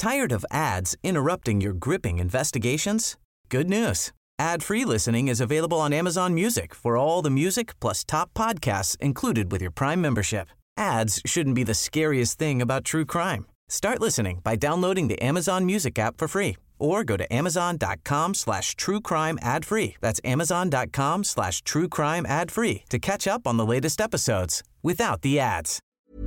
Tired of ads interrupting your gripping investigations? Good news. Ad-free listening is available on Amazon Music for all the music plus top podcasts included with your Prime membership. Ads shouldn't be the scariest thing about true crime. Start listening by downloading the Amazon Music app for free or go to amazon.com/truecrime ad-free. That's amazon.com/truecrime ad-free to catch up on the latest episodes without the ads.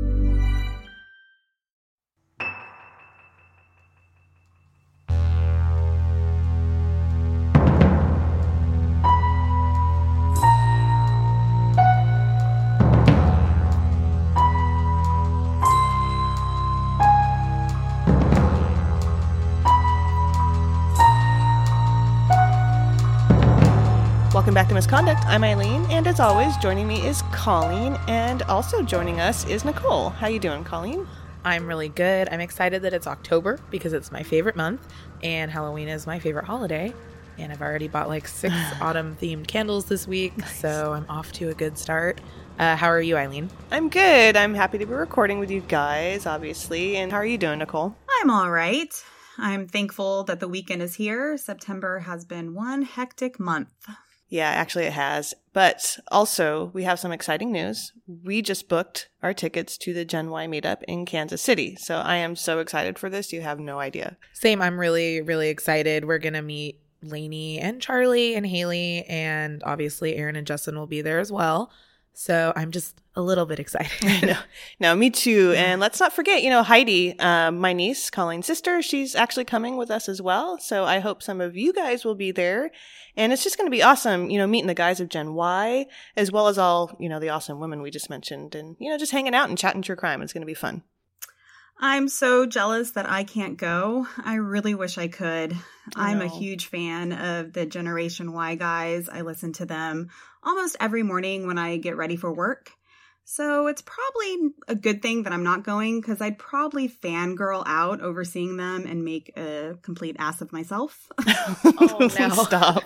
Welcome back to Misconduct. I'm Eileen, and as always, joining me is Colleen, and also joining us is Nicole. How you doing, Colleen? I'm really good. I'm excited that it's October because it's my favorite month, and Halloween is my favorite holiday. And I've already bought like 6 autumn-themed candles this week, so I'm off to a good start. How are you, Eileen? I'm good. I'm happy to be recording with you guys, obviously. And how are you doing, Nicole? I'm all right. I'm thankful that the weekend is here. September has been one hectic month. Yeah, actually it has. But also, we have some exciting news. We just booked our tickets to the Gen Y meetup in Kansas City. So I am so excited for this. You have no idea. Same. I'm really, really excited. We're going to meet Lainey and Charlie and Haley, and obviously Aaron and Justin will be there as well. So I'm just a little bit excited. No, me too. And let's not forget, Heidi, my niece, Colleen's sister, she's actually coming with us as well. So I hope some of you guys will be there. And it's just going to be awesome, meeting the guys of Gen Y, as well as all, the awesome women we just mentioned. And, just hanging out and chatting true crime. It's going to be fun. I'm so jealous that I can't go. I really wish I could. I'm a huge fan of the Generation Y guys. I listen to them almost every morning when I get ready for work. So it's probably a good thing that I'm not going because I'd probably fangirl out over seeing them and make a complete ass of myself. Oh, no. Stop.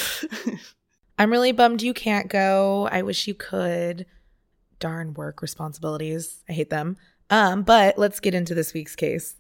I'm really bummed you can't go. I wish you could. Darn work responsibilities. I hate them. But let's get into this week's case.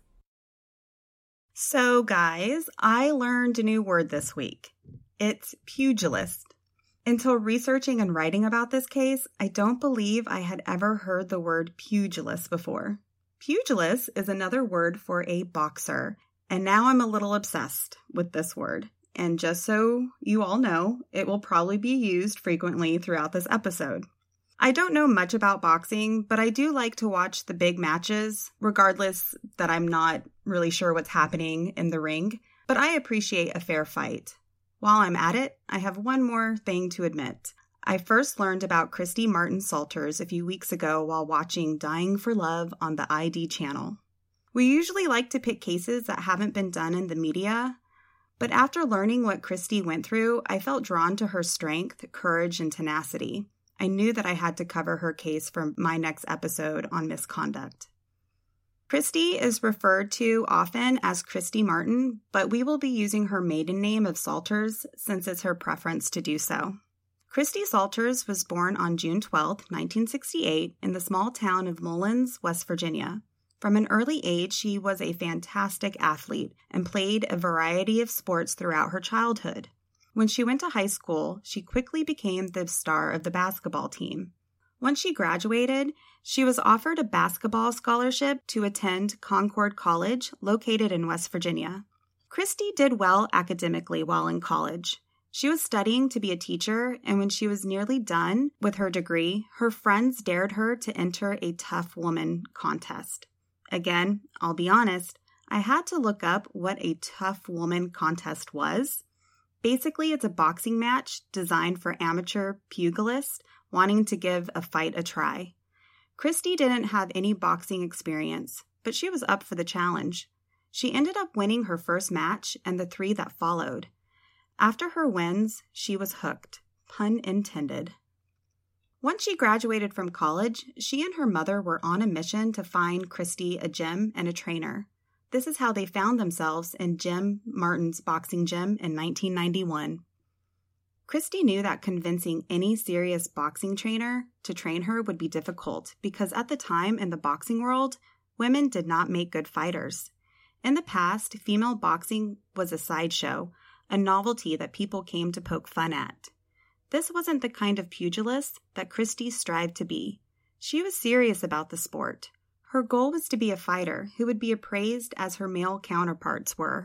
So, guys, I learned a new word this week. It's pugilist. Until researching and writing about this case, I don't believe I had ever heard the word pugilist before. Pugilist is another word for a boxer, and now I'm a little obsessed with this word. And just so you all know, it will probably be used frequently throughout this episode. I don't know much about boxing, but I do like to watch the big matches, regardless that I'm not really sure what's happening in the ring. But I appreciate a fair fight. While I'm at it, I have one more thing to admit. I first learned about Christy Martin Salters a few weeks ago while watching Dying for Love on the ID channel. We usually like to pick cases that haven't been done in the media, but after learning what Christy went through, I felt drawn to her strength, courage, and tenacity. I knew that I had to cover her case for my next episode on misconduct. Christy is referred to often as Christy Martin, but we will be using her maiden name of Salters since it's her preference to do so. Christy Salters was born on June 12, 1968, in the small town of Mullins, West Virginia. From an early age, she was a fantastic athlete and played a variety of sports throughout her childhood. When she went to high school, she quickly became the star of the basketball team. Once she graduated, she was offered a basketball scholarship to attend Concord College, located in West Virginia. Christy did well academically while in college. She was studying to be a teacher, and when she was nearly done with her degree, her friends dared her to enter a Tough Woman contest. Again, I'll be honest, I had to look up what a Tough Woman contest was. Basically, it's a boxing match designed for amateur pugilists wanting to give a fight a try. Christy didn't have any boxing experience, but she was up for the challenge. She ended up winning her first match and the 3 that followed. After her wins, she was hooked, pun intended. Once she graduated from college, she and her mother were on a mission to find Christy a gym and a trainer. This is how they found themselves in Jim Martin's boxing gym in 1991. Christy knew that convincing any serious boxing trainer to train her would be difficult because at the time in the boxing world, women did not make good fighters. In the past, female boxing was a sideshow, a novelty that people came to poke fun at. This wasn't the kind of pugilist that Christy strived to be. She was serious about the sport. Her goal was to be a fighter who would be appraised as her male counterparts were.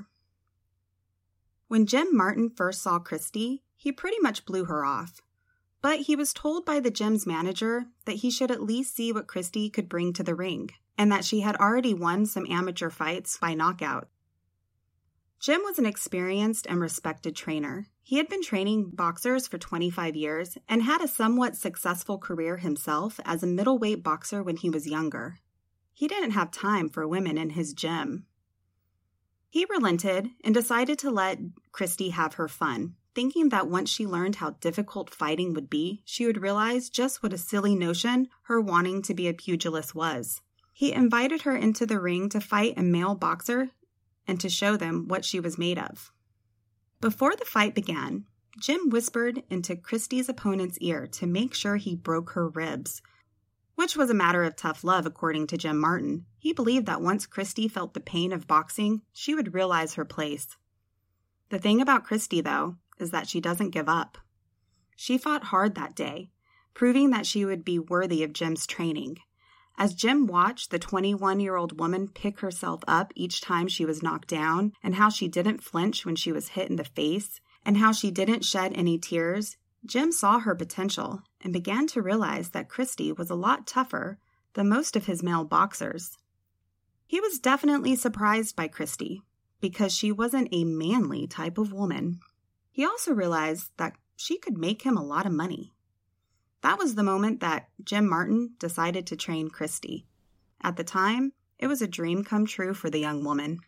When Jim Martin first saw Christy, he pretty much blew her off. But he was told by the gym's manager that he should at least see what Christy could bring to the ring, and that she had already won some amateur fights by knockout. Jim was an experienced and respected trainer. He had been training boxers for 25 years and had a somewhat successful career himself as a middleweight boxer when he was younger. He didn't have time for women in his gym. He relented and decided to let Christy have her fun, thinking that once she learned how difficult fighting would be, she would realize just what a silly notion her wanting to be a pugilist was. He invited her into the ring to fight a male boxer and to show them what she was made of. Before the fight began, Jim whispered into Christy's opponent's ear to make sure he broke her ribs, which was a matter of tough love according to Jim Martin. He believed that once Christy felt the pain of boxing, she would realize her place. The thing about Christy, though, is that she doesn't give up. She fought hard that day, proving that she would be worthy of Jim's training. As Jim watched the 21-year-old woman pick herself up each time she was knocked down, and how she didn't flinch when she was hit in the face, and how she didn't shed any tears, Jim saw her potential and began to realize that Christy was a lot tougher than most of his male boxers. He was definitely surprised by Christy, because she wasn't a manly type of woman. He also realized that she could make him a lot of money. That was the moment that Jim Martin decided to train Christy. At the time, it was a dream come true for the young woman.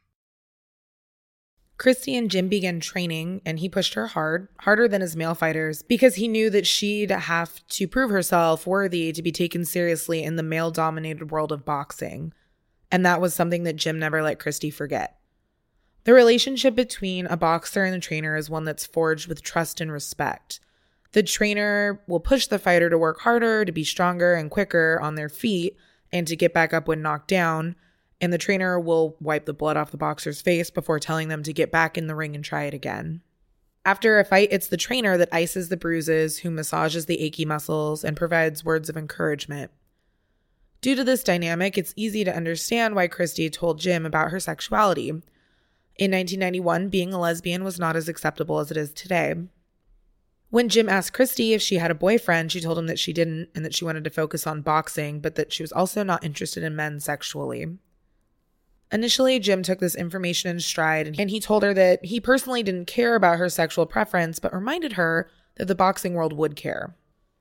Christy and Jim began training, and he pushed her harder than his male fighters, because he knew that she'd have to prove herself worthy to be taken seriously in the male-dominated world of boxing. And that was something that Jim never let Christy forget. The relationship between a boxer and a trainer is one that's forged with trust and respect. The trainer will push the fighter to work harder, to be stronger and quicker on their feet, and to get back up when knocked down. And the trainer will wipe the blood off the boxer's face before telling them to get back in the ring and try it again. After a fight, it's the trainer that ices the bruises, who massages the achy muscles and provides words of encouragement. Due to this dynamic, it's easy to understand why Christy told Jim about her sexuality. In 1991, being a lesbian was not as acceptable as it is today. When Jim asked Christy if she had a boyfriend, she told him that she didn't and that she wanted to focus on boxing, but that she was also not interested in men sexually. Initially, Jim took this information in stride, and he told her that he personally didn't care about her sexual preference, but reminded her that the boxing world would care.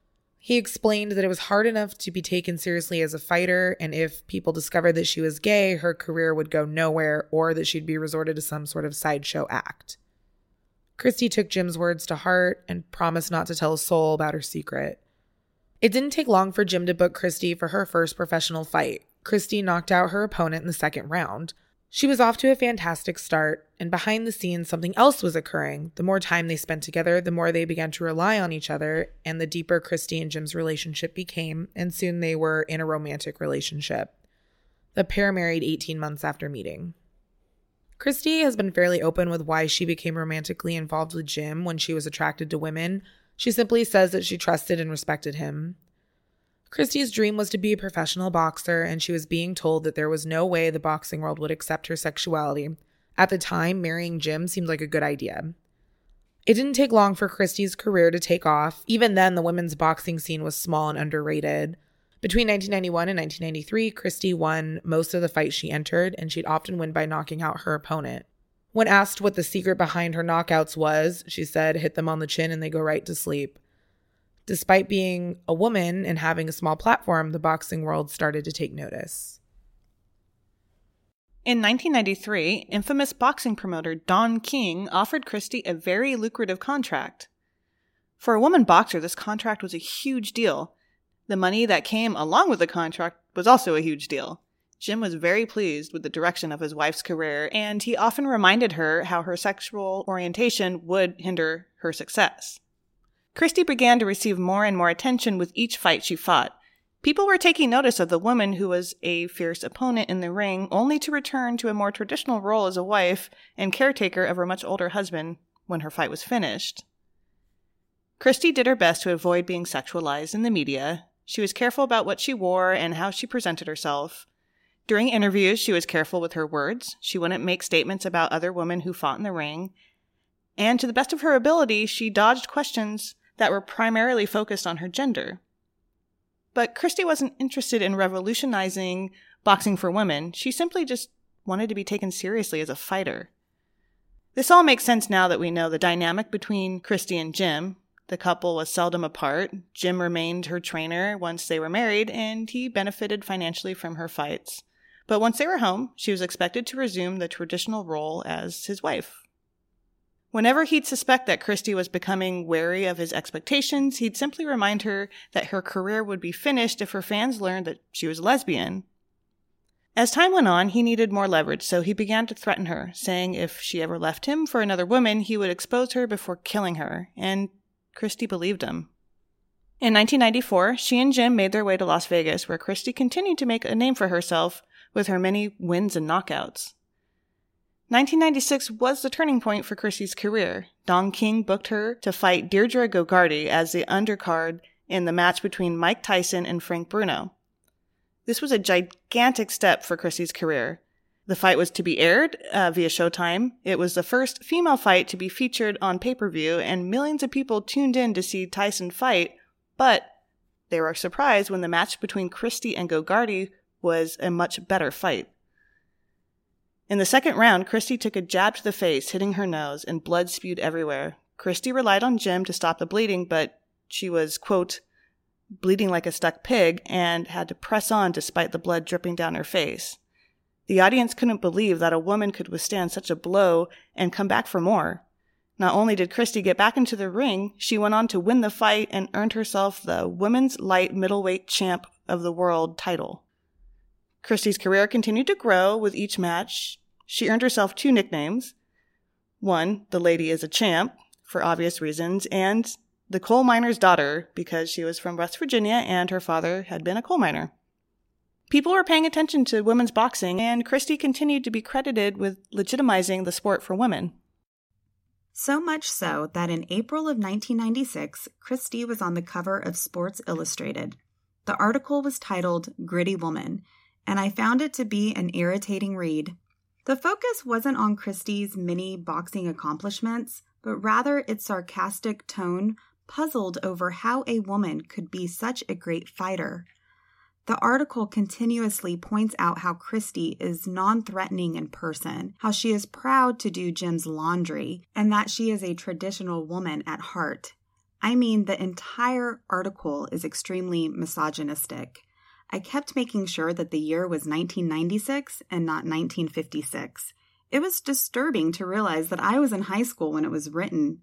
He explained that it was hard enough to be taken seriously as a fighter, and if people discovered that she was gay, her career would go nowhere, or that she'd be resorted to some sort of sideshow act. Christy took Jim's words to heart and promised not to tell a soul about her secret. It didn't take long for Jim to book Christy for her first professional fight. Christy knocked out her opponent in the second round. She was off to a fantastic start, and behind the scenes, something else was occurring. The more time they spent together, the more they began to rely on each other, and the deeper Christy and Jim's relationship became, and soon they were in a romantic relationship. The pair married 18 months after meeting. Christy has been fairly open with why she became romantically involved with Jim when she was attracted to women. She simply says that she trusted and respected him. Christy's dream was to be a professional boxer, and she was being told that there was no way the boxing world would accept her sexuality. At the time, marrying Jim seemed like a good idea. It didn't take long for Christy's career to take off. Even then, the women's boxing scene was small and underrated. Between 1991 and 1993, Christy won most of the fights she entered, and she'd often win by knocking out her opponent. When asked what the secret behind her knockouts was, she said, "Hit them on the chin and they go right to sleep." Despite being a woman and having a small platform, the boxing world started to take notice. In 1993, infamous boxing promoter Don King offered Christy a very lucrative contract. For a woman boxer, this contract was a huge deal. The money that came along with the contract was also a huge deal. Jim was very pleased with the direction of his wife's career, and he often reminded her how her sexual orientation would hinder her success. Christy began to receive more and more attention with each fight she fought. People were taking notice of the woman who was a fierce opponent in the ring, only to return to a more traditional role as a wife and caretaker of her much older husband when her fight was finished. Christy did her best to avoid being sexualized in the media. She was careful about what she wore and how she presented herself. During interviews, she was careful with her words. She wouldn't make statements about other women who fought in the ring. And to the best of her ability, she dodged questions that were primarily focused on her gender. But Christy wasn't interested in revolutionizing boxing for women. She simply just wanted to be taken seriously as a fighter. This all makes sense now that we know the dynamic between Christy and Jim. The couple was seldom apart. Jim remained her trainer once they were married, and he benefited financially from her fights. But once they were home, she was expected to resume the traditional role as his wife. Whenever he'd suspect that Christy was becoming wary of his expectations, he'd simply remind her that her career would be finished if her fans learned that she was a lesbian. As time went on, he needed more leverage, so he began to threaten her, saying if she ever left him for another woman, he would expose her before killing her, and Christy believed him. In 1994, she and Jim made their way to Las Vegas, where Christy continued to make a name for herself with her many wins and knockouts. 1996 was the turning point for Christy's career. Don King booked her to fight Deirdre Gogarty as the undercard in the match between Mike Tyson and Frank Bruno. This was a gigantic step for Christy's career. The fight was to be aired via Showtime. It was the first female fight to be featured on pay-per-view, and millions of people tuned in to see Tyson fight, but they were surprised when the match between Christy and Gogarty was a much better fight. In the second round, Christy took a jab to the face, hitting her nose, and blood spewed everywhere. Christy relied on Jim to stop the bleeding, but she was, quote, bleeding like a stuck pig and had to press on despite the blood dripping down her face. The audience couldn't believe that a woman could withstand such a blow and come back for more. Not only did Christy get back into the ring, she went on to win the fight and earned herself the Women's Light Middleweight Champ of the World title. Christy's career continued to grow with each match. She earned herself 2 nicknames. One, the Lady is a Champ, for obvious reasons, and the Coal Miner's Daughter, because she was from West Virginia and her father had been a coal miner. People were paying attention to women's boxing, and Christy continued to be credited with legitimizing the sport for women. So much so that in April of 1996, Christy was on the cover of Sports Illustrated. The article was titled Gritty Woman, and I found it to be an irritating read. The focus wasn't on Christy's many boxing accomplishments, but rather its sarcastic tone puzzled over how a woman could be such a great fighter. The article continuously points out how Christy is non-threatening in person, how she is proud to do Jim's laundry, and that she is a traditional woman at heart. I mean, the entire article is extremely misogynistic. I kept making sure that the year was 1996 and not 1956. It was disturbing to realize that I was in high school when it was written.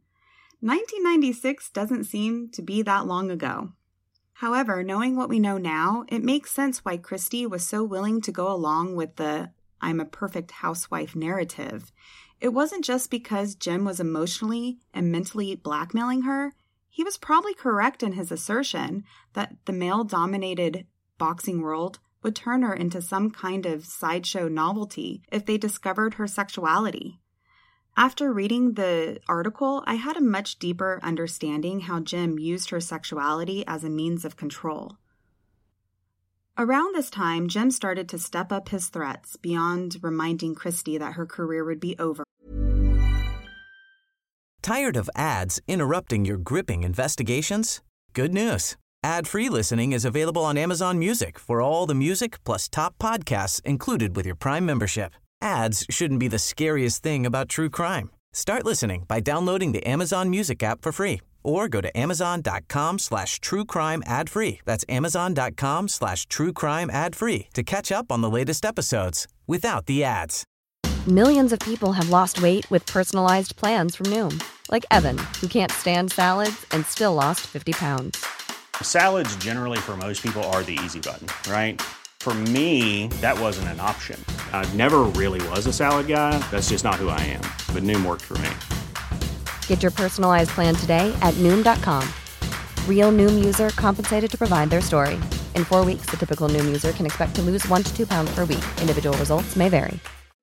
1996 doesn't seem to be that long ago. However, knowing what we know now, it makes sense why Christy was so willing to go along with the I'm a perfect housewife narrative. It wasn't just because Jim was emotionally and mentally blackmailing her. He was probably correct in his assertion that the male-dominated boxing world would turn her into some kind of sideshow novelty if they discovered her sexuality. After reading the article, I had a much deeper understanding how Jim used her sexuality as a means of control. Around this time, Jim started to step up his threats beyond reminding Christy that her career would be over. Tired of ads interrupting your gripping investigations? Good news. Ad-free listening is available on Amazon Music for all the music plus top podcasts included with your Prime membership. Ads shouldn't be the scariest thing about true crime. Start listening by downloading the Amazon Music app for free or go to amazon.com/truecrime ad-free. That's amazon.com/truecrime ad-free to catch up on the latest episodes without the ads. Millions of people have lost weight with personalized plans from Noom. Like Evan, who can't stand salads and still lost 50 pounds. Salads generally for most people are the easy button, right? For me, that wasn't an option. I never really was a salad guy. That's just not who I am. But Noom worked for me. Get your personalized plan today at Noom.com. Real Noom user compensated to provide their story. In 4 weeks, the typical Noom user can expect to lose 1 to 2 pounds per week. Individual results may vary.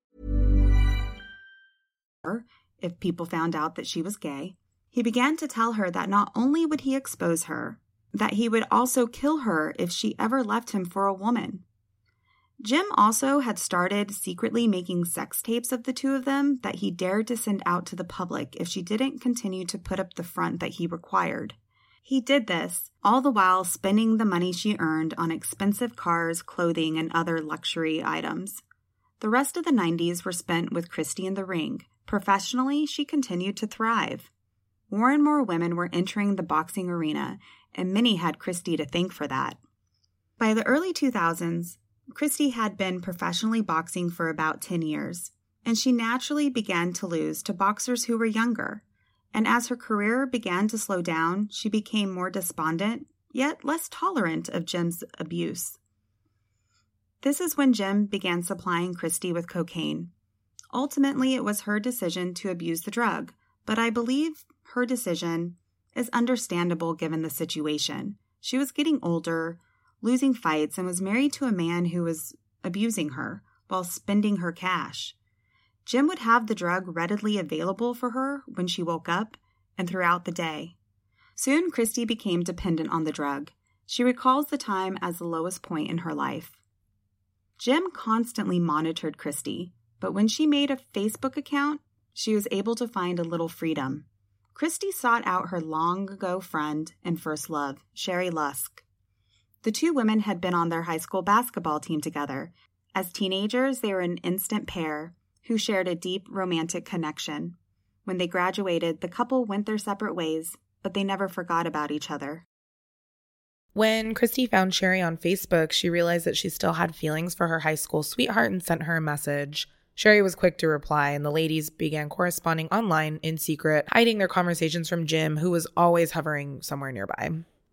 If people found out that she was gay, he began to tell her that not only would he expose her, that he would also kill her if she ever left him for a woman. Jim also had started secretly making sex tapes of the two of them that he dared to send out to the public if she didn't continue to put up the front that he required. He did this, all the while spending the money she earned on expensive cars, clothing, and other luxury items. The rest of the 90s were spent with Christy in the ring. Professionally, she continued to thrive. More and more women were entering the boxing arena, and many had Christy to thank for that. By the early 2000s, Christy had been professionally boxing for about 10 years, and she naturally began to lose to boxers who were younger. And as her career began to slow down, she became more despondent, yet less tolerant of Jim's abuse. This is when Jim began supplying Christy with cocaine. Ultimately, it was her decision to abuse the drug, but I believe her decision is understandable given the situation. She was getting older, losing fights, and was married to a man who was abusing her while spending her cash. Jim would have the drug readily available for her when she woke up and throughout the day. Soon, Christy became dependent on the drug. She recalls the time as the lowest point in her life. Jim constantly monitored Christy, but when she made a Facebook account, she was able to find a little freedom. Christy sought out her long-ago friend and first love, Sherry Lusk. The two women had been on their high school basketball team together. As teenagers, they were an instant pair who shared a deep romantic connection. When they graduated, the couple went their separate ways, but they never forgot about each other. When Christy found Sherry on Facebook, she realized that she still had feelings for her high school sweetheart and sent her a message. Sherry was quick to reply, and the ladies began corresponding online in secret, hiding their conversations from Jim, who was always hovering somewhere nearby.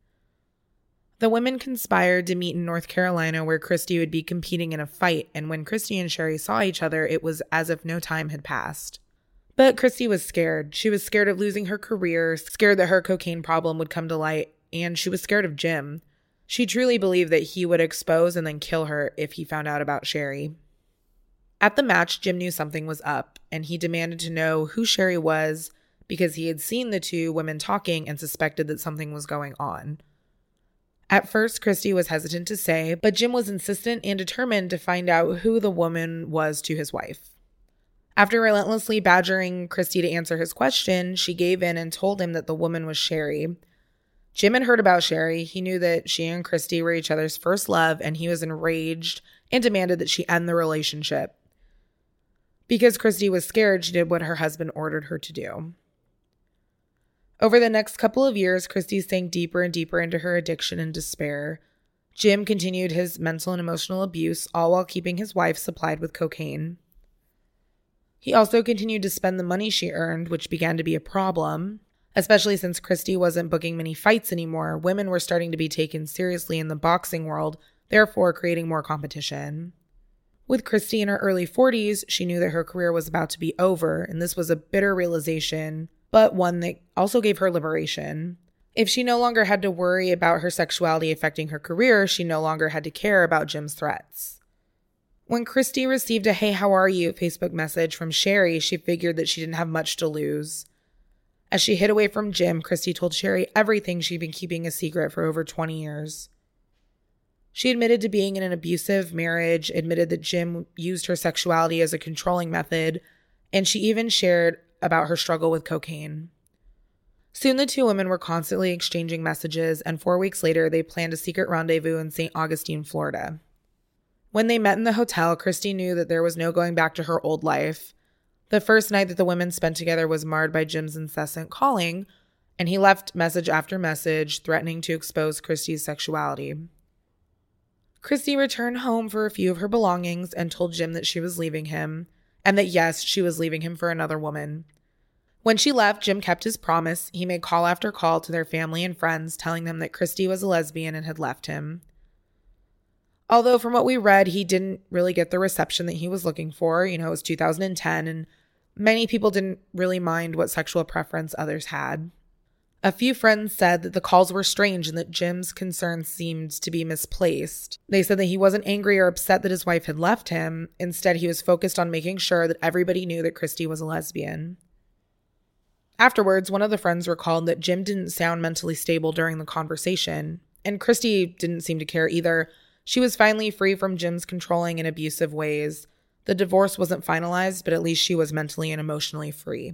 The women conspired to meet in North Carolina, where Christy would be competing in a fight, and when Christy and Sherry saw each other, it was as if no time had passed. But Christy was scared. She was scared of losing her career, scared that her cocaine problem would come to light, and she was scared of Jim. She truly believed that he would expose and then kill her if he found out about Sherry. At the match, Jim knew something was up, and he demanded to know who Sherry was because he had seen the two women talking and suspected that something was going on. At first, Christy was hesitant to say, but Jim was insistent and determined to find out who the woman was to his wife. After relentlessly badgering Christy to answer his question, she gave in and told him that the woman was Sherry. Jim had heard about Sherry. He knew that she and Christy were each other's first love, and he was enraged and demanded that she end the relationship. Because Christy was scared, she did what her husband ordered her to do. Over the next couple of years, Christy sank deeper and deeper into her addiction and despair. Jim continued his mental and emotional abuse, all while keeping his wife supplied with cocaine. He also continued to spend the money she earned, which began to be a problem. Especially since Christy wasn't booking many fights anymore, women were starting to be taken seriously in the boxing world, therefore creating more competition. With Christy in her early 40s, she knew that her career was about to be over, and this was a bitter realization, but one that also gave her liberation. If she no longer had to worry about her sexuality affecting her career, she no longer had to care about Jim's threats. When Christy received a "Hey, how are you?" Facebook message from Sherry, she figured that she didn't have much to lose. As she hid away from Jim, Christy told Sherry everything she'd been keeping a secret for over 20 years. She admitted to being in an abusive marriage, admitted that Jim used her sexuality as a controlling method, and she even shared about her struggle with cocaine. Soon the two women were constantly exchanging messages, and 4 weeks later, they planned a secret rendezvous in St. Augustine, Florida. When they met in the hotel, Christy knew that there was no going back to her old life. The first night that the women spent together was marred by Jim's incessant calling, and he left message after message threatening to expose Christy's sexuality. Christy returned home for a few of her belongings and told Jim that she was leaving him, and that yes, she was leaving him for another woman. When she left, Jim kept his promise. He made call after call to their family and friends, telling them that Christy was a lesbian and had left him. Although from what we read, he didn't really get the reception that he was looking for. It was 2010, and many people didn't really mind what sexual preference others had. A few friends said that the calls were strange and that Jim's concerns seemed to be misplaced. They said that he wasn't angry or upset that his wife had left him. Instead, he was focused on making sure that everybody knew that Christy was a lesbian. Afterwards, one of the friends recalled that Jim didn't sound mentally stable during the conversation, and Christy didn't seem to care either. She was finally free from Jim's controlling and abusive ways. The divorce wasn't finalized, but at least she was mentally and emotionally free.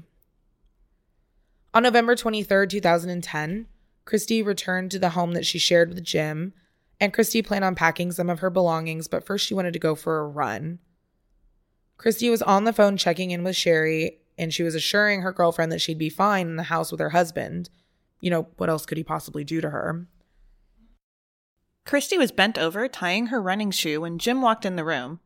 On November 23rd, 2010, Christy returned to the home that she shared with Jim, and Christy planned on packing some of her belongings, but first she wanted to go for a run. Christy was on the phone checking in with Sherry, and she was assuring her girlfriend that she'd be fine in the house with her husband. You know, what else could he possibly do to her? Christy was bent over, tying her running shoe, when Jim walked in the room.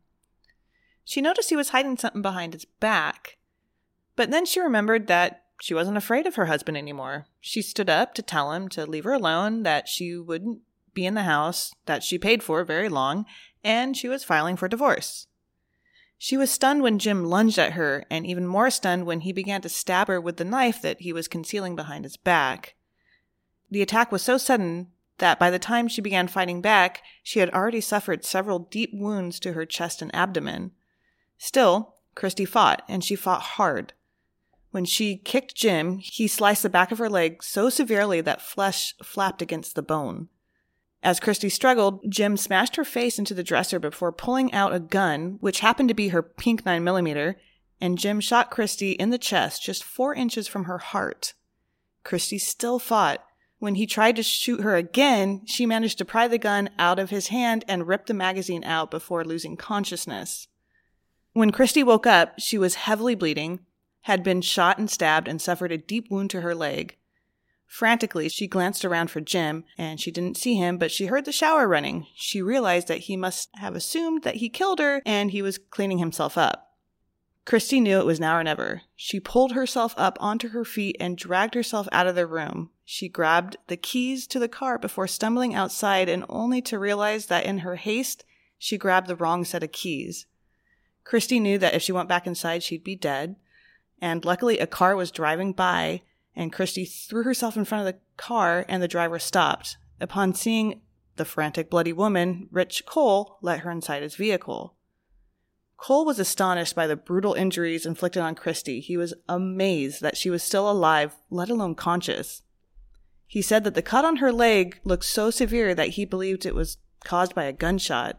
She noticed he was hiding something behind his back, but then she remembered that she wasn't afraid of her husband anymore. She stood up to tell him to leave her alone, that she wouldn't be in the house that she paid for very long, and she was filing for divorce. She was stunned when Jim lunged at her, and even more stunned when he began to stab her with the knife that he was concealing behind his back. The attack was so sudden that by the time she began fighting back, she had already suffered several deep wounds to her chest and abdomen. Still, Christy fought, and she fought hard. When she kicked Jim, he sliced the back of her leg so severely that flesh flapped against the bone. As Christy struggled, Jim smashed her face into the dresser before pulling out a gun, which happened to be her pink 9mm, and Jim shot Christy in the chest just 4 inches from her heart. Christy still fought. When he tried to shoot her again, she managed to pry the gun out of his hand and rip the magazine out before losing consciousness. When Christy woke up, she was heavily bleeding, had been shot and stabbed, and suffered a deep wound to her leg. Frantically, she glanced around for Jim, and she didn't see him, but she heard the shower running. She realized that he must have assumed that he killed her, and he was cleaning himself up. Christy knew it was now or never. She pulled herself up onto her feet and dragged herself out of the room. She grabbed the keys to the car before stumbling outside, and only to realize that in her haste, she grabbed the wrong set of keys. Christy knew that if she went back inside, she'd be dead. And luckily, a car was driving by, and Christy threw herself in front of the car, and the driver stopped. Upon seeing the frantic, bloody woman, Rich Cole let her inside his vehicle. Cole was astonished by the brutal injuries inflicted on Christy. He was amazed that she was still alive, let alone conscious. He said that the cut on her leg looked so severe that he believed it was caused by a gunshot.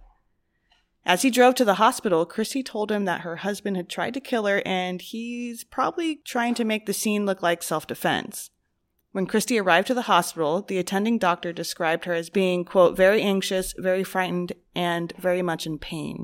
As he drove to the hospital, Christy told him that her husband had tried to kill her, and he's probably trying to make the scene look like self-defense. When Christy arrived to the hospital, the attending doctor described her as being, quote, very anxious, very frightened, and very much in pain.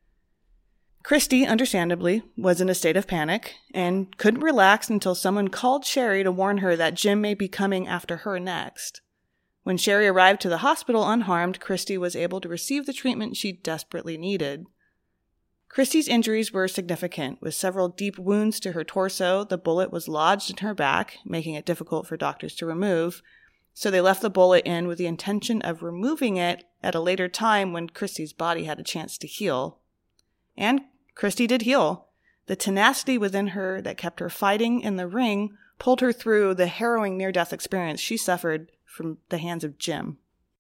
Christy, understandably, was in a state of panic and couldn't relax until someone called Sherry to warn her that Jim may be coming after her next. When Sherry arrived to the hospital unharmed, Christy was able to receive the treatment she desperately needed. Christy's injuries were significant, with several deep wounds to her torso. The bullet was lodged in her back, making it difficult for doctors to remove, so they left the bullet in with the intention of removing it at a later time when Christy's body had a chance to heal. And Christy did heal. The tenacity within her that kept her fighting in the ring pulled her through the harrowing near-death experience she suffered from the hands of Jim.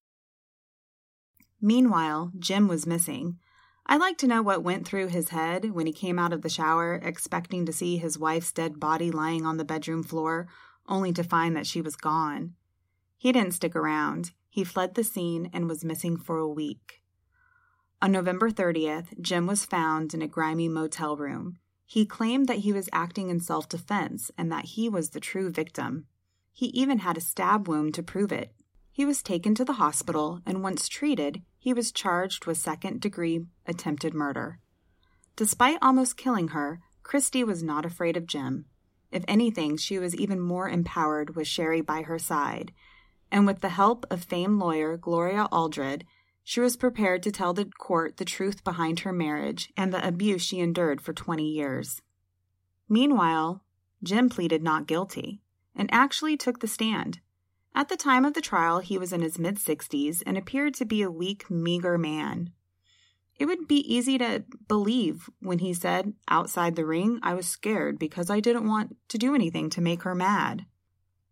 Meanwhile, Jim was missing. I'd like to know what went through his head when he came out of the shower, expecting to see his wife's dead body lying on the bedroom floor, only to find that she was gone. He didn't stick around. He fled the scene and was missing for a week. On November 30th, Jim was found in a grimy motel room. He claimed that he was acting in self-defense and that he was the true victim. He even had a stab wound to prove it. He was taken to the hospital, and once treated, he was charged with second-degree attempted murder. Despite almost killing her, Christy was not afraid of Jim. If anything, she was even more empowered with Sherry by her side, and with the help of famed lawyer Gloria Aldred, she was prepared to tell the court the truth behind her marriage and the abuse she endured for 20 years. Meanwhile, Jim pleaded not guilty and actually took the stand. At the time of the trial, he was in his mid-60s and appeared to be a weak, meager man. It would be easy to believe when he said, outside the ring, I was scared because I didn't want to do anything to make her mad.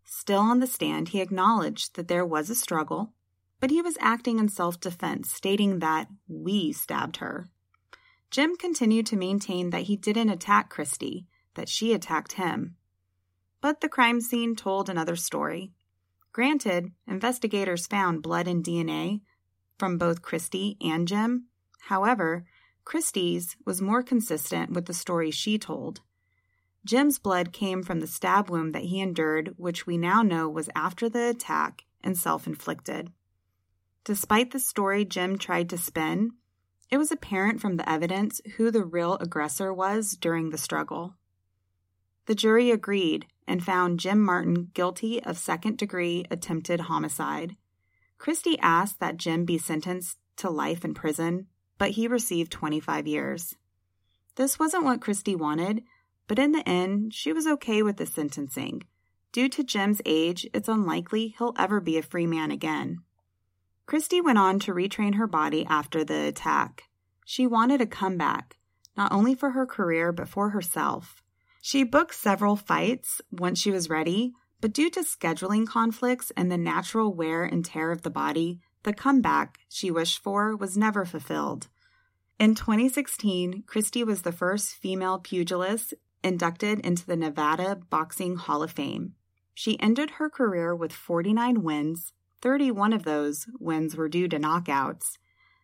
Still on the stand, he acknowledged that there was a struggle, but he was acting in self-defense, stating that we stabbed her. Jim continued to maintain that he didn't attack Christy, that she attacked him. But the crime scene told another story. Granted, investigators found blood and DNA from both Christy and Jim. However, Christy's was more consistent with the story she told. Jim's blood came from the stab wound that he endured, which we now know was after the attack and self-inflicted. Despite the story Jim tried to spin, it was apparent from the evidence who the real aggressor was during the struggle. The jury agreed and found Jim Martin guilty of second-degree attempted homicide. Christy asked that Jim be sentenced to life in prison, but he received 25 years. This wasn't what Christy wanted, but in the end, she was okay with the sentencing. Due to Jim's age, it's unlikely he'll ever be a free man again. Christy went on to retrain her body after the attack. She wanted a comeback, not only for her career, but for herself. She booked several fights once she was ready, but due to scheduling conflicts and the natural wear and tear of the body, the comeback she wished for was never fulfilled. In 2016, Christy was the first female pugilist inducted into the Nevada Boxing Hall of Fame. She ended her career with 49 wins. 31 of those wins were due to knockouts,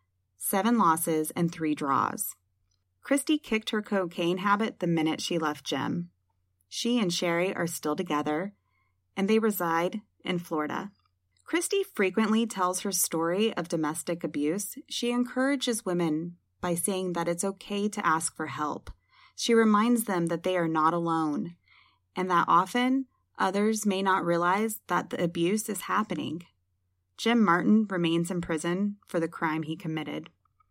7 losses, and 3 draws. Christy kicked her cocaine habit the minute she left Jim. She and Sherry are still together, and they reside in Florida. Christy frequently tells her story of domestic abuse. She encourages women by saying that it's okay to ask for help. She reminds them that they are not alone, and that often others may not realize that the abuse is happening. Jim Martin remains in prison for the crime he committed.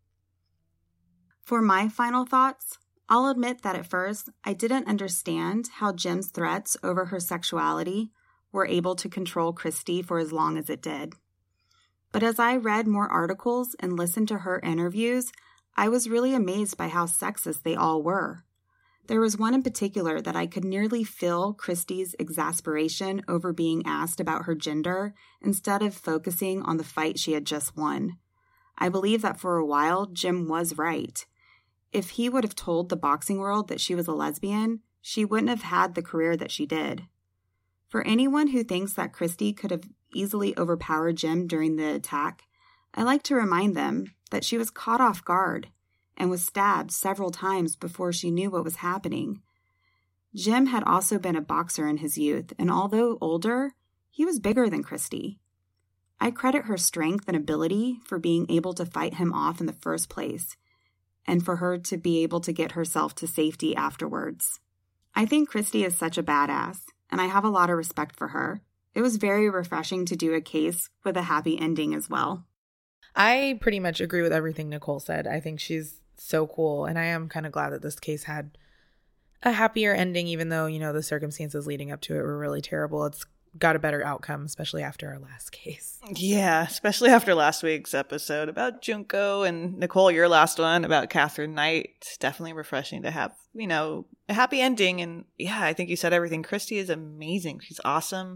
For my final thoughts, I'll admit that at first I didn't understand how Jim's threats over her sexuality were able to control Christy for as long as it did. But as I read more articles and listened to her interviews, I was really amazed by how sexist they all were. There was one in particular that I could nearly feel Christy's exasperation over being asked about her gender instead of focusing on the fight she had just won. I believe that for a while, Jim was right. If he would have told the boxing world that she was a lesbian, she wouldn't have had the career that she did. For anyone who thinks that Christy could have easily overpowered Jim during the attack, I like to remind them that she was caught off guard and was stabbed several times before she knew what was happening. Jim had also been a boxer in his youth, and although older, he was bigger than Christy. I credit her strength and ability for being able to fight him off in the first place, and for her to be able to get herself to safety afterwards. I think Christy is such a badass, and I have a lot of respect for her. It was very refreshing to do a case with a happy ending as well. I pretty much agree with everything Nicole said. I think she's so cool, and I am kind of glad that this case had a happier ending, even though, you know, the circumstances leading up to it were really terrible. It's got a better outcome, especially after our last case. Yeah, especially after last week's episode about Junko, and Nicole, your last one about Catherine Knight. It's definitely refreshing to have, you know, a happy ending. And yeah, I think you said everything. Christy is amazing. She's awesome.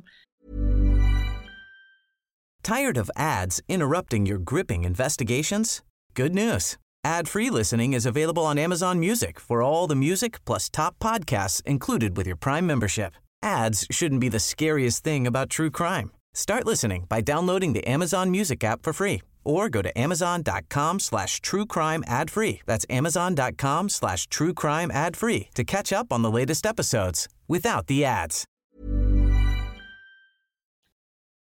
Tired of ads interrupting your gripping investigations? Good news. Ad-free listening is available on Amazon Music for all the music plus top podcasts included with your Prime membership. Ads shouldn't be the scariest thing about true crime. Start listening by downloading the Amazon Music app for free or go to amazon.com/truecrime ad-free. That's amazon.com/truecrime ad-free to catch up on the latest episodes without the ads.